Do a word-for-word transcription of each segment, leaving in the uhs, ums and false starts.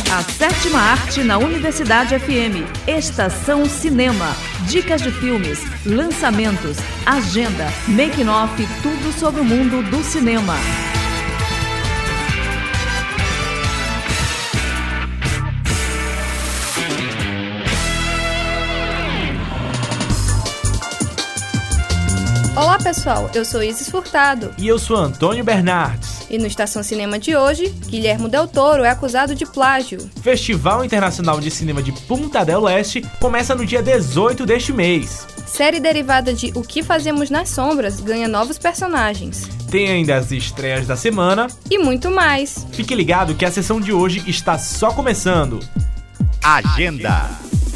A sétima arte na Universidade F M. Estação Cinema. Dicas de filmes, lançamentos, agenda, making-off, tudo sobre o mundo do cinema. Olá pessoal, eu sou Isis Furtado. E eu sou Antônio Bernardes. E no Estação Cinema de hoje, Guilherme Del Toro é acusado de plágio. Festival Internacional de Cinema de Punta del Este começa no dia dezoito deste mês. Série derivada de O que Fazemos nas Sombras ganha novos personagens. Tem ainda as estreias da semana. E muito mais. Fique ligado que a sessão de hoje está só começando. Agenda.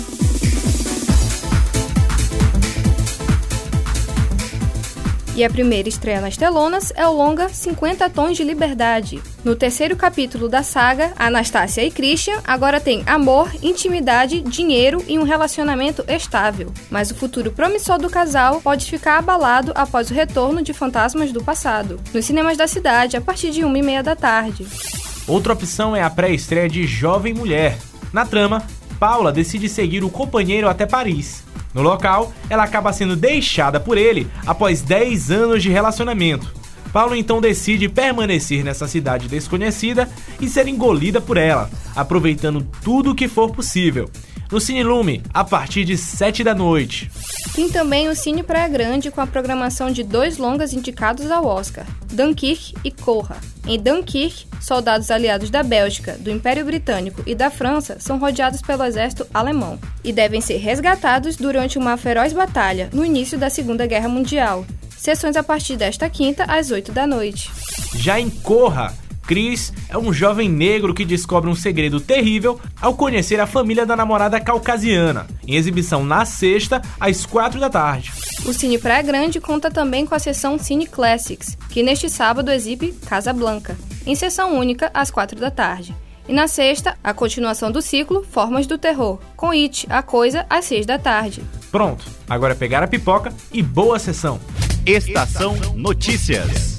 E a primeira estreia nas telonas é o longa cinquenta Tons de Liberdade. No terceiro capítulo da saga, Anastácia e Christian agora têm amor, intimidade, dinheiro e um relacionamento estável. Mas o futuro promissor do casal pode ficar abalado após o retorno de fantasmas do passado. Nos cinemas da cidade, a partir de uma e meia da tarde. Outra opção é a pré-estreia de Jovem Mulher. Na trama, Paula decide seguir o companheiro até Paris. No local, ela acaba sendo deixada por ele após dez anos de relacionamento. Paulo então decide permanecer nessa cidade desconhecida e ser engolida por ela, aproveitando tudo o que for possível. No Cine Lume, a partir de sete da noite. Tem também o Cine Praia Grande com a programação de dois longas indicados ao Oscar, Dunkirk e Corra. Em Dunkirk, soldados aliados da Bélgica, do Império Britânico e da França são rodeados pelo exército alemão e devem ser resgatados durante uma feroz batalha no início da Segunda Guerra Mundial. Sessões a partir desta quinta às oito da noite. Já em Corra, Chris é um jovem negro que descobre um segredo terrível ao conhecer a família da namorada caucasiana, em exibição na sexta, às quatro da tarde. O Cine Praia Grande conta também com a sessão Cine Classics, que neste sábado exibe Casablanca, em sessão única, às quatro da tarde. E na sexta, a continuação do ciclo Formas do Terror, com It, A Coisa, às seis da tarde. Pronto, agora é pegar a pipoca e boa sessão. Estação Notícias.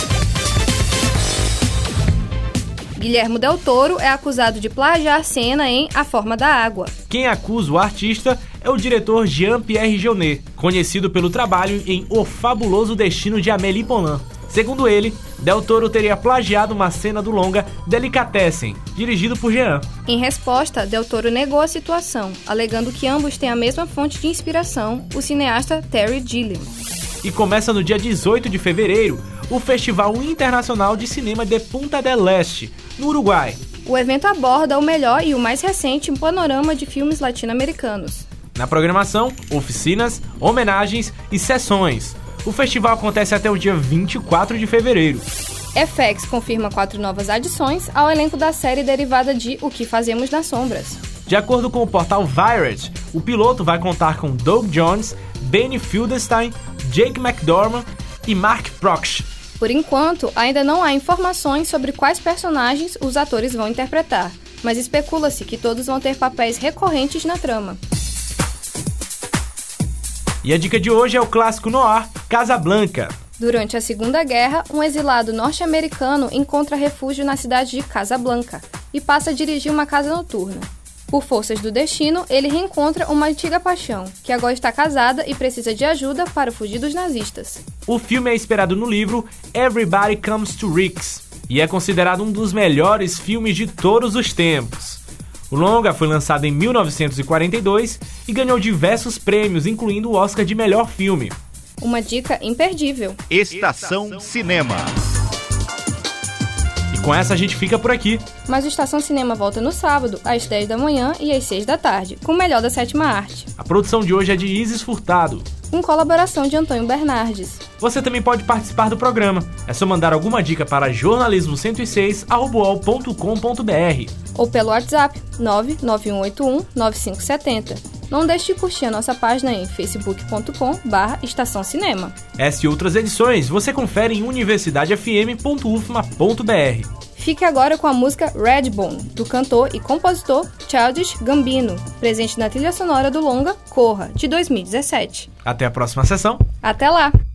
Guilherme Del Toro é acusado de plagiar cena em A Forma da Água. Quem acusa o artista é o diretor Jean-Pierre Jeunet, conhecido pelo trabalho em O Fabuloso Destino de Amélie Poulain. Segundo ele, Del Toro teria plagiado uma cena do longa Delicatessen, dirigido por Jean. Em resposta, Del Toro negou a situação, alegando que ambos têm a mesma fonte de inspiração, o cineasta Terry Gilliam. E começa no dia dezoito de fevereiro, o Festival Internacional de Cinema de Punta del Este, no Uruguai. O evento aborda o melhor e o mais recente panorama de filmes latino-americanos. Na programação, oficinas, homenagens e sessões. O festival acontece até o dia vinte e quatro de fevereiro. F X confirma quatro novas adições ao elenco da série derivada de O que Fazemos nas Sombras. De acordo com o portal Variety, o piloto vai contar com Doug Jones, Benny Fieldstein, Jake McDormand e Mark Proksch. Por enquanto, ainda não há informações sobre quais personagens os atores vão interpretar, mas especula-se que todos vão ter papéis recorrentes na trama. E a dica de hoje é o clássico noir Casablanca. Durante a Segunda Guerra, um exilado norte-americano encontra refúgio na cidade de Casablanca e passa a dirigir uma casa noturna. Por forças do destino, ele reencontra uma antiga paixão, que agora está casada e precisa de ajuda para fugir dos nazistas. O filme é inspirado no livro Everybody Comes to Rix e é considerado um dos melhores filmes de todos os tempos. O longa foi lançado em mil novecentos e quarenta e dois e ganhou diversos prêmios, incluindo o Oscar de melhor filme. Uma dica imperdível. Estação Cinema. E com essa a gente fica por aqui. Mas o Estação Cinema volta no sábado, às dez da manhã e às seis da tarde, com o melhor da sétima arte. A produção de hoje é de Isis Furtado, com colaboração de Antônio Bernardes. Você também pode participar do programa. É só mandar alguma dica para jornalismo cento e seis arroba u o l ponto com ponto b r ou pelo WhatsApp nove nove um oito um nove cinco sete zero. Não deixe de curtir a nossa página em facebook ponto com barra estação cinema. Essa e outras edições você confere em universidade f m ponto u f m a ponto b r. Fique agora com a música Redbone, do cantor e compositor Childish Gambino, presente na trilha sonora do longa Corra, de dois mil e dezessete. Até a próxima sessão. Até lá!